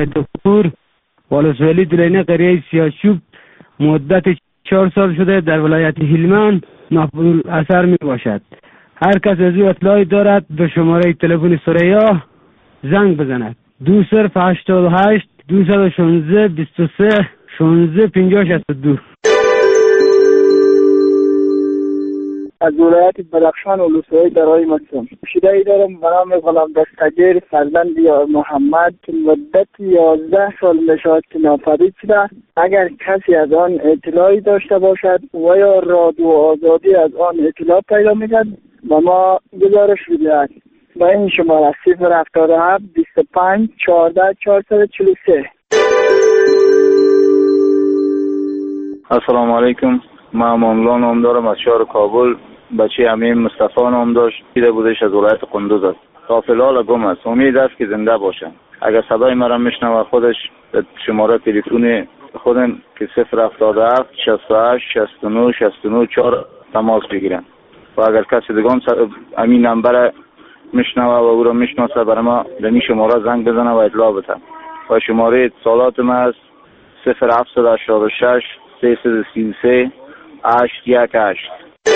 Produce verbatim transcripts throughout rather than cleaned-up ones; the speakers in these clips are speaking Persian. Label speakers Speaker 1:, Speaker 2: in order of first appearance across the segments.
Speaker 1: دکتر ولسوالی دلینه قریه سیاچوب مدت چهار سال شده در ولایت هلمند مقبول اثر می باشد. هر کس از او اطلاعی دارد به شماره تلفن ثریا زنگ بزند. دو صفر هشتاد و هشت دویست و شانزده بیست و سه شانزده پنجاه شصت و دو.
Speaker 2: از ولایت بدخشان ولسوالی درای مکسم شیدایی دارم به نام غلام دستگیر فرزند یا محمد که مدت یازده سال میشود که ناپدید شده. اگر کسی از آن اطلاعی داشته باشد و یا رادیو آزادی از آن اطلاع پیدا میکرد و ما گزارش بدهد و این شماره صفر هفتاد و هفت بیست و پنج چهارده چهارصد و چهل و سه.
Speaker 3: السلام علیکم. من امام‌الله نام دارم، از شهر کابل. بچه امیم مصطفی نام داشت، دیده بودش از ولایت قندوز است. تا فی‌الحال گم است. امید است که زنده باشه. اگر صدای مرا میشنوه خودش شماره تلفن خودم که صفر هفتاد و هفت شصت و هشت شصت و نه شصت و نه چهار تماس بگیرن و اگر کسی دیگه امین نمبر میشنوه و او را میشناسه برای ما به این شماره زنگ بزنه و اطلاع بده. و شماره اتصالات ما است صفر هفت هشتاد و شش سیصد و سی و سه هشت یک هشت.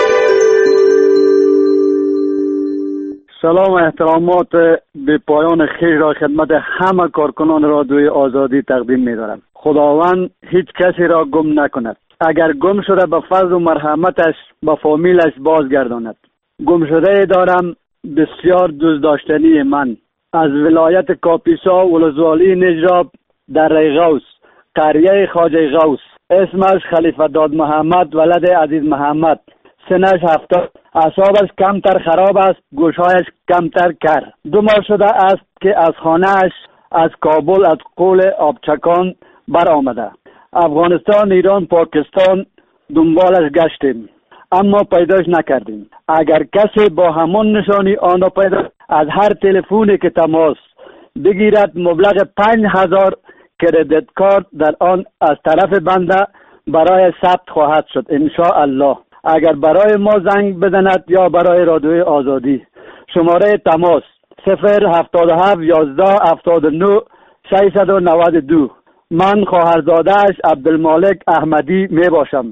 Speaker 4: سلام و احترامات به پایان خیر را خدمت همه کارکنان رادیوی آزادی تقدیم می دارم. خداوند هیچ کسی را گم نکند. اگر گم شده به فضل و مرحمتش به فامیلش بازگرداند. گم شده دارم بسیار دوست داشتنی من از ولایت کاپیسا ولسوالی نجراب در غوث قریه خواجه غوث. اسمش خلیفه داد محمد ولد عزیز محمد. سنش هفتاد. اعصابش کمتر خراب است، گوشهایش کمتر کر. دو ماه شده است که از خانهش از کابل از قول آبچکان بر آمده. افغانستان، ایران، پاکستان دنبالش گشتیم اما پیداش نکردیم. اگر کسی با همان نشانی آن را پیدا از هر تلفنی که تماس بگیرد مبلغ پنج هزار کردیت کارت در آن از طرف بنده برای ثبت خواهد شد ان شاء الله. اگر برای ما زنگ بزند یا برای رادیوی آزادی شماره تماس صفر هفتاد و هفت یازده هفتاد و نه ششصد و نود و دو. من خواهرزاده‌اش عبدالمالک احمدی می باشم.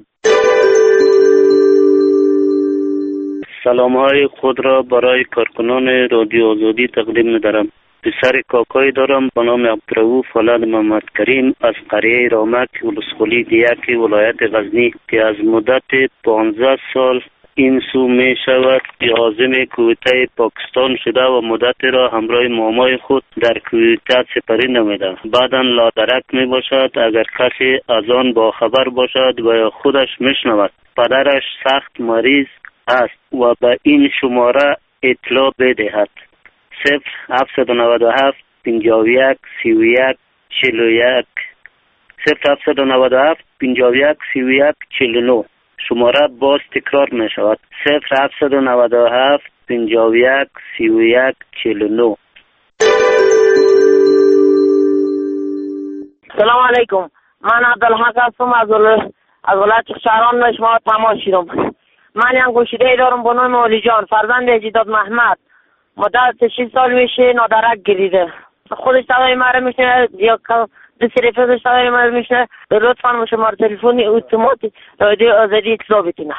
Speaker 5: سلام‌های خود را برای کارکنان رادیو آزادی تقدیم می‌دارم. پسر کاکایی دارم به نام عبدالرؤوف ولد محمد کریم از قریه رامک ولسوالی دیک ولایت غزنی که از مدت پانزده سال این سو می شود که عازم کویته پاکستان شده و مدت را همراه مامای خود در کویته سپری نمیده. بعدا لادرک می باشد. اگر کسی از آن با خبر باشد و یا خودش میشنود پدرش سخت مریض است و به این شماره اطلاع بدهد. صفر هفت نود و هفت پنجاه و یک سی و یک چهل و یک صفر هفت نود و هفت پنجاه و یک سی و یک چهل و نه. شماره باز تکرار می شود صفر هفت نود و هفت پنجاه و یک سی و یک چهل و نه.
Speaker 6: سلام علیکم. من عبدالحق هستم از از ولایت شهران شما تماس شدم. من یک گوشیده دارم به نام علی جان فرزند اجداد محمد. مدت شش سال میشه نادرک گریده. خودش صدای مرا میشنه یا دو سریفه صدای مرا میشنه. لطفاً شماره تلفنی اتوماتیک رادیو آزادی اطلاع بدین.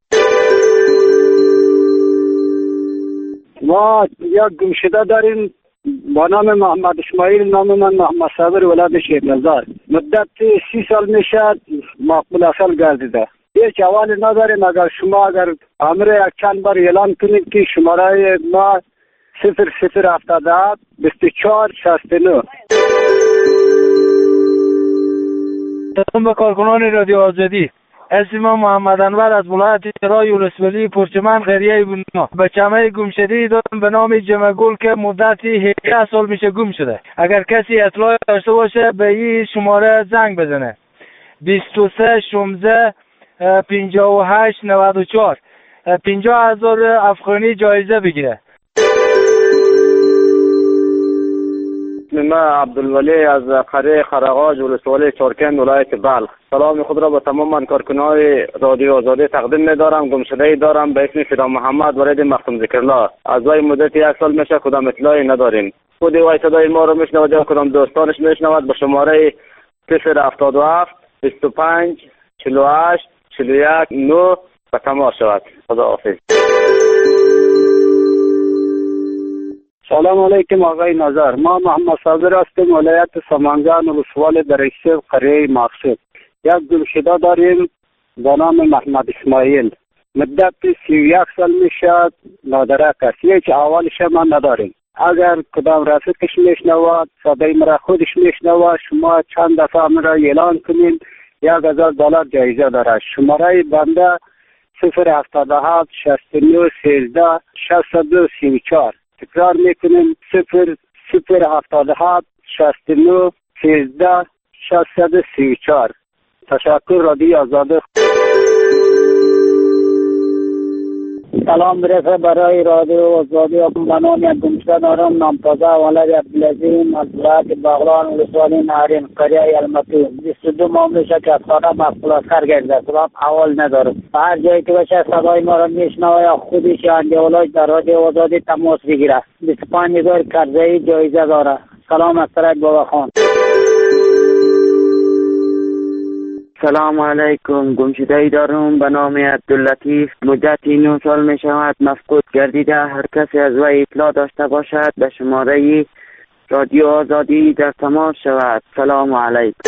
Speaker 2: ما یک گمشده داریم با نام محمد اسماعیل. نام من محمد صابر ولد شیرنزار. مدت سی سال میشه مقبول اصل گردیده. هیچ احوالی نداریم. اگر شما اگر امر یک چند بار اعلان کنید که شماره ما صفر صفر هفتاد و هفت بیست و چهار شصت و نه.
Speaker 7: سلام به کارکنان رادیو آزادی. اسم من محمد انور از ولایت ترای ولسوالی پرچمن قریه بونا. بچه‌مه گمشده دارم به نام جمعگل که مدت هجده سال میشه گم شده. اگر کسی اطلاع داشته باشه به این شماره زنگ بزنه بیست و سه شانزده پنجاه و هشت نود و چهار. پنجاه هزار افغانی جایزه بگیره.
Speaker 3: من عبدالولی از قریه خرغاج ولسوالی چارکند ولایت بلخ. سلام خود را به تمام کارکنان رادیو آزادی تقدیم می‌دارم. گمشده‌ای دارم به اسم فدا محمد ولد مختوم ذکرالله. از وی مدت یک سال میشه کدام اطلاعی نداریم. خود وای صدای ما رو میشنود یا کدام دوستانش میشنود به شماره صفر هفتاد و هفت بیست و پنج چهل و هشت چهل و یک نه و تماس شود. خداحافظ.
Speaker 4: سلام علیکم آقای نظر. ما محمد صابر هستیم، ولایت سمنگان، ولسوالی درشت، قریه مقصود. یک گمشده داریم به نام محمد اسماعیل. مدت سی و یک سال میشد نادرک است. هیچ احوالش ما نداریم. اگر کدام رفیقش میشنود صدای مرا خودش میشنود، شما چند دفعه مرا اعلان کنین، یک هزار دلار جایزه دارد. شماره بنده صفر هفتاد و هفت شصت و نه سیزده شصت و دو سی و چهار. تکرار میکنیم صفر صفر هفتاد و هفت شصت و نه سیزده شصت و دو سی و چهار. تشکر. رادیو آزادی.
Speaker 8: سلام برسه برای رادیو آزادی. به نام یک گمشده دارم، نام تازه ولد عبدالعظیم از ولایت بغلان، ولسوالی نهرین، قریه المتی. بیست و دو ماه میشه که از خانه مقبول از خر گرده شدم، اول ندارم. هر جایی که باشه صدای ما را میشنوه یا خودش یا اندیولاج در رادیو آزادی تماس بگیره. بیست و پنج هزار کرزه‌ای جایزه داره. سلام از طرف بابا خان.
Speaker 9: سلام علیکم. گمشده‌ای دارم به نام عبداللطیف. مدتی نه سال می شود مفقود گردیده. هر کسی از وی اطلاع داشته باشد به شماره رادیو آزادی در تماس شود. سلام علیکم.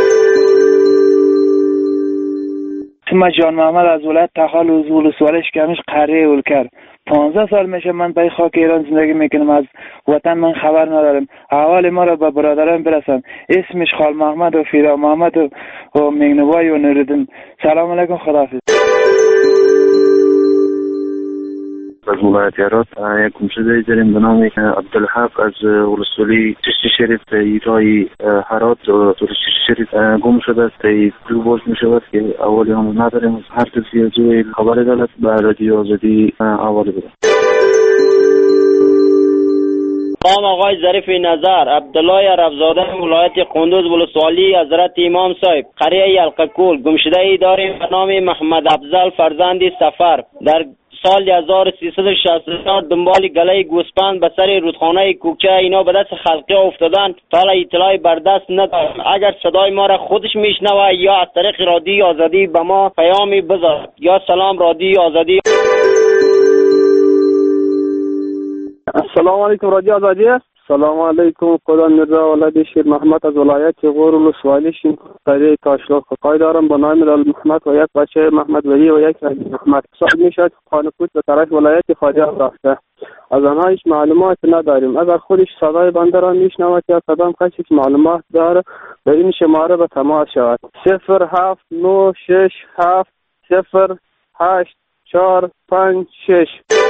Speaker 7: اسم جان محمد از ولایت تخال و ولسوالی شکمش قریه اولکر. پانزده سال میشه من به خاک ایران زندگی میکنم. از وطن من خبر ندارم. احوال ما را به برادران برسن. اسمش خال محمد و فیرا محمد و, و مینوای و نوردین. سلام علیکم. خداحافظ.
Speaker 10: از ولایت هرات یک گمشده داریم به نام عبدالحق از ولسوالی چشت شریف ایرای هرات. چشت شریف گم شده است. دو باز می شود که اولی هم نداریم. هر کسی از اوی خبر دارد به رادیو آزادی اولی بده.
Speaker 11: سلام آقای ظریف نظر. عبدالله رفزاده ولایت قندوز ولسوالی حضرت امام صاحب قریه یلقکول. گمشده ای داریم به نام محمد افضل فرزند سفر. در سال هزار و سیصد و شصت و چهار دنبال گله گوسپند به سر رودخانه کوکه اینا به دست خلقی افتادن. تا اطلاعی بر دست ندارم. اگر صدای ما را خودش میشنوه یا از طریق رادیو آزادی به ما پیامی بذار. یا سلام رادیو آزادی.
Speaker 12: السلام علیکم رادیو آزادی. سلام علیکم. خدا میرزا ولد شیر محمد از ولایت غور ولسوالی شین قریه تاشلاق. قای دارم با نام رال محمد و یک بچه محمد ولی و یک محمد. سال میشد خانکوت به طرف ولایت فاریاب رفته. از آنها هیچ معلومات نداریم. اگر خودش صدای بنده را میشنود یا کدام کسی که معلومات داره به این شماره به تماس شود. صفر هفت نه شش هفت صفر هشت چهار پنج شش.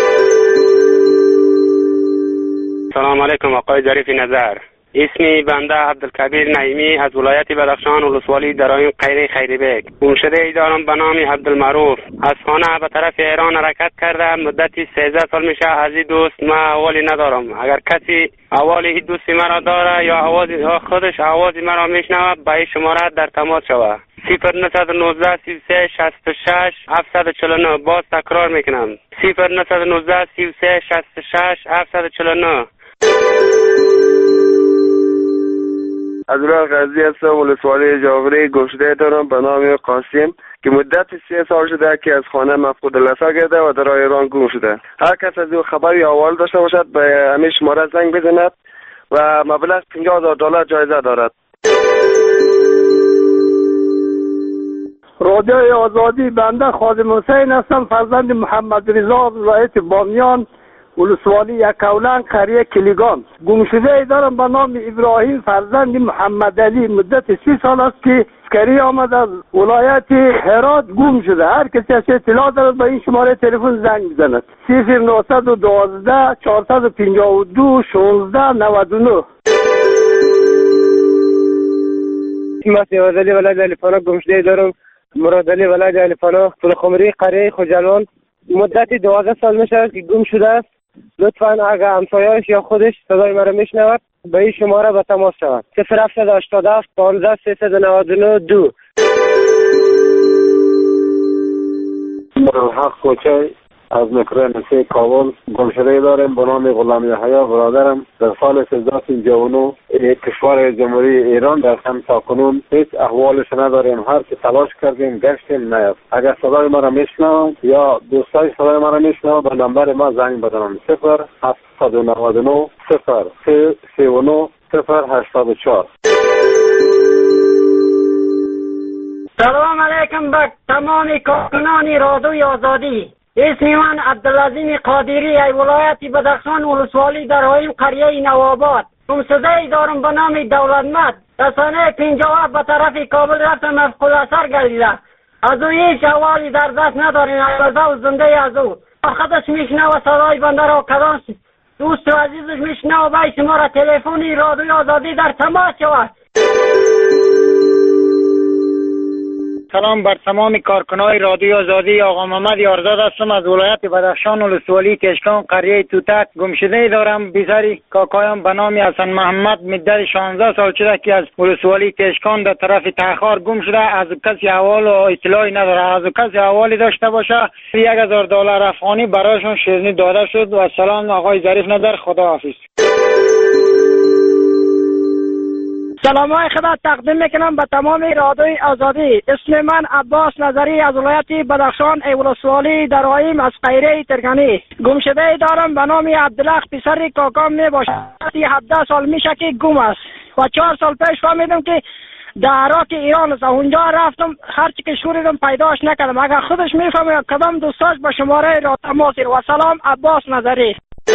Speaker 13: سلام علیکم آقای ظریف نظر. اسمی بنده عبدالکبیر نعیمی از ولایت بدخشان ولسوالی درائم قریه خیریبک. گمشده ای دارم به نام عبدالمعروف. از خانه به طرف ایران حرکت کرده. مدتی سیزده سال میشه. از این دوست ما احوالی ندارم. اگر کسی احوال این دوست مرا داره یا آواز خودش آواز مرا میشنوه به این شماره در تماس شود. صفر نهصد و نوزده سی و سه شصت و شش هفتصد و چهل و نه. باز تکرار میکنم. صفر نهصد و نوزده سی و سه شصت و شش هفتصد و چهل و نه.
Speaker 14: از راه غزی هستم ولسوالی جاغری. گمشده دارم به نام قاسم که مدت سه سال شده که از خانه مفقود النسا گرده و در ایران گم شده. هر کس از او خبر یا احوال داشته باشد به همین شماره زنگ بزند و مبلغ پنجاه هزار دلار جایزه دارد.
Speaker 15: رادیو آزادی. بنده خادم حسین هستم، فرزند محمد رضا از ولایت بامیان ولسوالی یکاولنگ قریه کلیگان. گمشده ای دارم به نام ابراهیم فرزند محمد علی. مدت سی سال است که اسکری آمد از ولایت هرات گم شده. هر کسی از اطلاع دارد به این شماره تلفن زنگ بزند. صفر نهصد و دوازده چهارصد و پنجاه و دو شانزده نود و نه.
Speaker 16: اسمت مرادعلی ولایت علیپناه. گمشده ای دارم مرادعلی ولایت علیپناه فلخمری قریه خوجلان. مدتی دوازده سال میشه که گم شده است. لطفاً اگر همسایه‌اش یا خودش صدای مرا میشنود به این شماره به تماس شود. صفر هفتصد و هشتاد و هفت پانزده سیصد و نود و نه دو.
Speaker 17: حق کوچه از نکره کابل. گمشده داریم به نام غلام یحیی برادرم. در سال سیزده و پنجاه و نه کشور جمهوری ایران در هم تا کنون هیچ احوالش نداریم. هر که تلاش کردیم گشتیم نیافت. اگر صدای ما را میشنوند یا دوستای صدای ما را میشنوند به نمبر ما زنگ بزنند صفر هفتصد و نود و نه صفر سه سی و نه صفر هشتاد و چهار.
Speaker 18: سلام علیکم به تمام کارکنان رادیوی آزادی. اسم من عبدالعظیم قادری، ای ولایت بدخشان، ولسوالی درایم، قریه نواباد. گمشده دارم به نام دولتمند. در سال پنجاه به طرف کابل رفت، مفقود اثر گردیده. از او هیچ احوالی در دست نداریم. البته و زنده از او خودش میشنوه صدای بنده را. کدام دوست و عزیزش میشنوه به شما را تلفنی رادیوی آزادی در تماس شود.
Speaker 19: سلام بر تمام کارکنان رادیو آزادی. آقا محمد یارزاد هستم از ولایت بدخشان، ولسوالی کشکان، قریه توتک. گمشده دارم بیزاری کاکایم به نام حسن محمد، مدت شانزده سال شده که از ولسوالی کشکان در طرف تخار گم شده. از کسی احوال و اطلاعی نداره. از کسی احوالی داشته باشه یک هزار دلار افغانی برایشون شیرینی داده شد. و سلام آقای ظریف نظر. خداحافظ.
Speaker 18: سلام های خدا تقدیم میکنم به تمام رادیوی آزادی. اسم من عباس نظری از ولایت بدخشان، ولسوالی درایم، از قیره ترکانی. گمشده دارم به نام عبدالله، پسر کاکام میباشد. هفده سال میشه که گم است و چهار سال پیش فهمیدم که در عراق ایران است. اونجا رفتم هرچی که شوریدم پیداش نکردم. اگر خودش میفهمه کدام دوستاش به شماره را تماس. و سلام عباس نظری.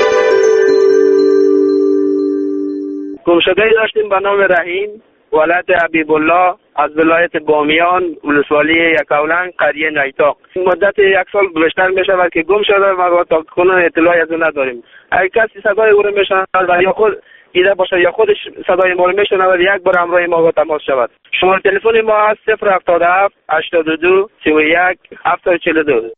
Speaker 20: گمشده داشتیم به نام رحیم، ولایت حبیب الله، از ولایت بامیان، ولسوالی یکاولنگ، قریه نیتاق. مدت یک سال بیشتر می شود که گم شده و تا کنون اطلاعی از او نداریم. اگر کسی صدای او را میشنود و یا خود دیده باشه یا خودش صدای ما را میشنود یک بار همراه ما با تماس شود. شماره تلفن ما است صفر هفتاد و هفت هشتاد و دو سی و یک هفتاد و چهل و دو.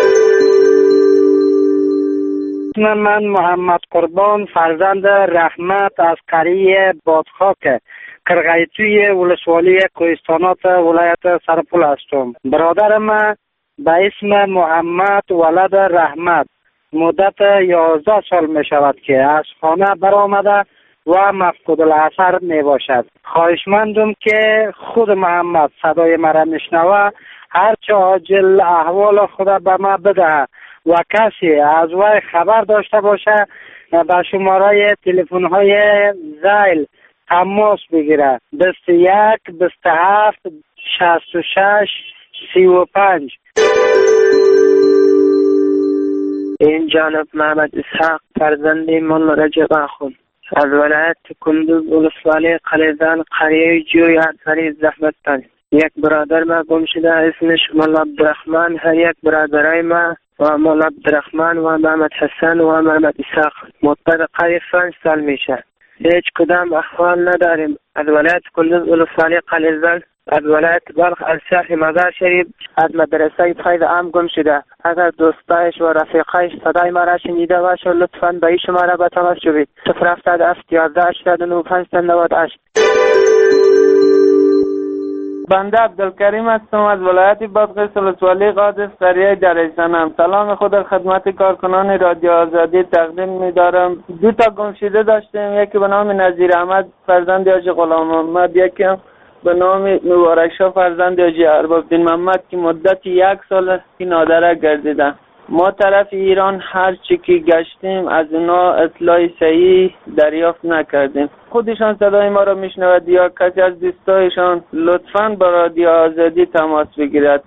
Speaker 19: اسم من محمد قربان، فرزند رحمت، از قریه بادخاک، کرغیتوی، ولسوالی کوهستانات، ولایت سرپل هستم. برادرم به اسم محمد ولد رحمت مدت یازده سال می شود که از خانه برآمده و مفقود الاثر می باشد. خواهشمندم که خود محمد صدای مرا میشنوه هرچه عاجل احوال خود به ما بده و کسی از وی خبر داشته باشه به شماره تلفن های زیل تماس بگیره: بیست و یک بیست و هفت شصت و شش سی و پنج.
Speaker 21: این جانب محمد اسحاق، فرزند مولا رجب آخوند، از ولایت کندوز، ولسوالی قلیزان، قریه جوی افری زحمتان. یک برادر ما گم شده، اسمش مولا عبدالرحمن. هر یک برادرای ما و مولا عبدالرحمن و محمد حسن و محمد اسحاق مدت قریب پنج سال میشه. هیچ کدام احوال نداریم. از ولایت کندوز، ولسوالی قلیزان، از ولایت بلخ، از شهر مزار شریف، از مدرسه فیض عام گم شده. اگر دوستایش و رفیقایش صدای ما را شنیده باشه لطفاً به این شماره به تماس شوید: صفر هفتاد و هفت یازده هشتاد و نه پنجصد و نود و هشت.
Speaker 22: بنده عبدالکریم هستم از ولایت بادغیس، ولسوالی قادس، قریه دریسنم. سلام خود خدمت کارکنان رادیو آزادی تقدیم می‌دارم. دو تا گمشده داشتیم، یکی به نام نظیر احمد فرزند حاجی غلام محمد، یکی هم به نام مبارک شاه فرزند حاجی ارباب‌دین محمد که مدت یک سال است که نادره گردیدن. ما طرف ایران هر چی که گشتیم از اونا اطلاع صحیح دریافت نکردیم. خودشان صدای ما را میشنود یا کسی از دوستایشان لطفاً با رادیو آزادی تماس بگیرد.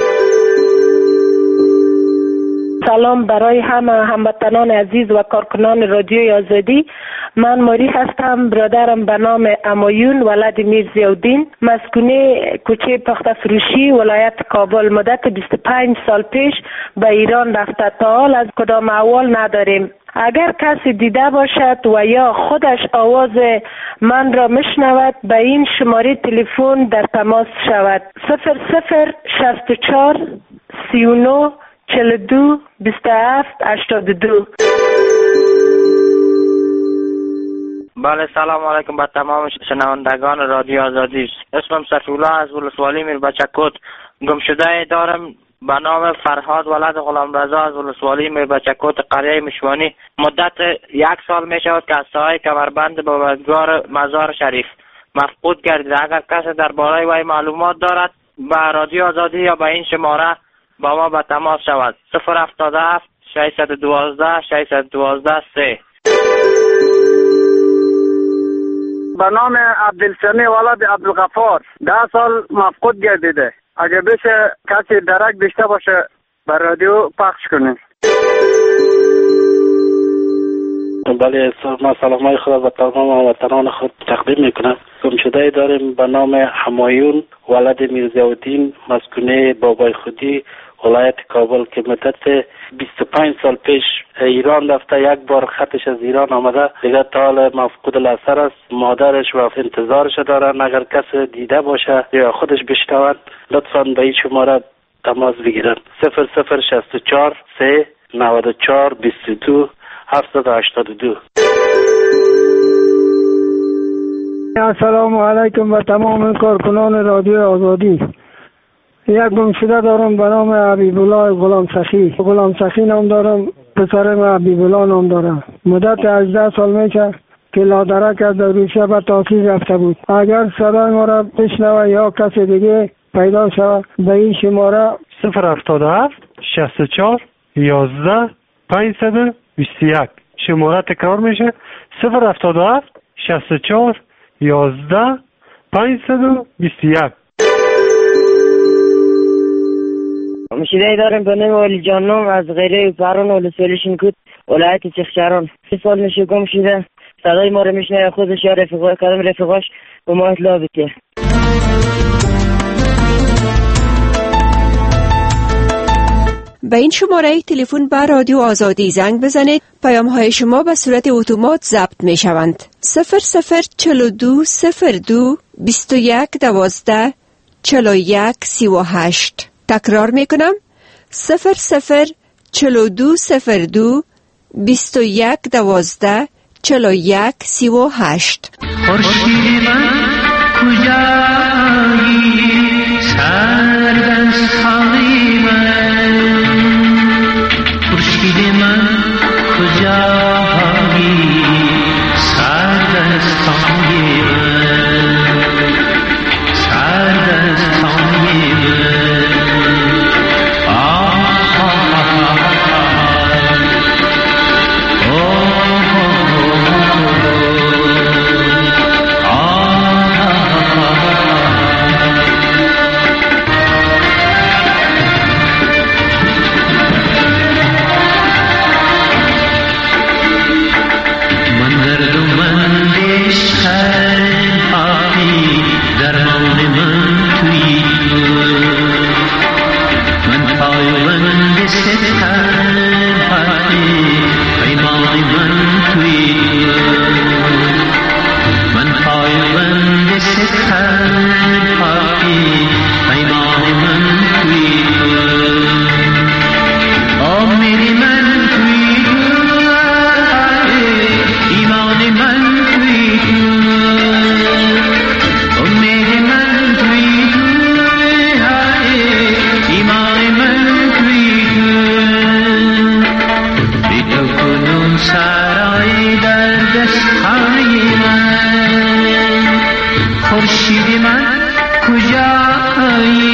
Speaker 23: سلام برای همه هموطنان عزیز و کارکنان رادیوی آزادی. من ماری هستم. برادرم به نام امایون ولد میرزی‌الدین، مسکونه کوچه پخته فروشی، ولایت کابل. مدت بیست و پنج سال پیش به ایران رفته. تا حال از کدام احوال نداریم. اگر کسی دیده باشد و یا خودش آواز من را میشنود به این شماره تلفن در تماس شود: صفر صفر شصت و چهار سی و نه چهل و دو بیست و هفت هشتاد و دو.
Speaker 24: بله، سلام علیکم به تمام شنوندگان رادیو آزادی. اسمم صفی‌الله از ولسوالی میربچه کوت. گمشده دارم به نام فرهاد ولد غلام رضا از ولسوالی میربچکوت قریه مشوانی. مدت یک سال می شود که از سایه کمربند بابتگار مزار شریف مفقود گردیده. اگر کسی درباره وی معلومات دارد به رادیو آزادی یا به این شماره با ما به تماس شود. صفر هفتاد و هفت ششصد و دوازده ششصد و دوازده سه.
Speaker 15: به نام عبدالسمی ولد عبدالغفار ده سال مفقود گردیده. اگه بشه کسی درک داشته باشه به رادیو پخش کنید.
Speaker 1: بله، ما سلامای خود به تمام وطنان خود تقدیم میکنم. گمشده داریم به نام همایون ولد میرزاالدین مسکونه بابای خودی ولایت کابل که مدت بیست و پنج سال پیش ایران رفته. یک بار خطش از ایران آمده، دیگه تا حال مفقود الاثر است. مادرش و انتظارش دارن. اگر کسی دیده باشه یا خودش بشنوند لطفاً به این شماره تماس بگیرن. صفر صفر شصت و چهار سه نود و چهار بیست و دو هفتصد و هشتاد و دو.
Speaker 2: السلام علیکم و تمام کارکنان رادیو آزادی. یک گمشده دارم به نام حبیب الله غلام سخی. غلام سخی نام دارم، پسرم حبیب الله نام دارم. مدت هجده سال میشه که لادرک از روسیه به تحصیل رفته بود. اگر صدای ما را بشنوه یا کسی دیگه پیدا شود به این شماره
Speaker 5: صفر هفتاد و هفت شصت و چهار یازده پانصد و بیست و یک. شماره تکرار میشه صفر هفتاد و هفت شصت و چهار یازده پانصد و بیست و یک.
Speaker 6: مشیده دارم به نام ولی جانم از غیره پران ولسوالی شینکوت ولایت چخشران. سی سال میشه گم شده. صدای ما رو میشنه خودش یا رفیقا کدام رفیقاش به ما اطلاع بده.
Speaker 25: به این شماره تلفن به رادیو آزادی زنگ بزنید. پیام های شما به صورت اتومات ضبط می شوند. صفر صفر چهل و دو صفر دو بیست و یک دوازده چهل و یک سی و هشت. تکرار می کنم صفر صفر چهل و دو صفر دو بیست و یک دوازده چهل و یک سی و هشت.
Speaker 26: خورشید من کجایی سردستانی من، خورشید من کجایی سردستانی من، سردستانی من. خورشید من کجایی